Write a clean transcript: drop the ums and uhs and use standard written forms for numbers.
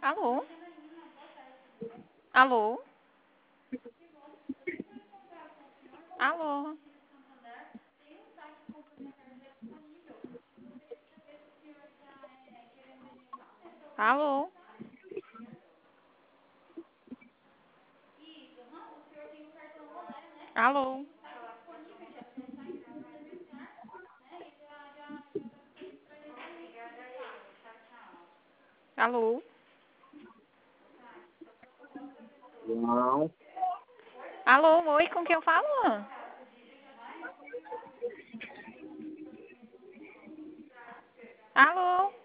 Alô? Alô? Alô? Alô? Alô? Alô? Não, Alô, oi, com quem eu falo? Alô?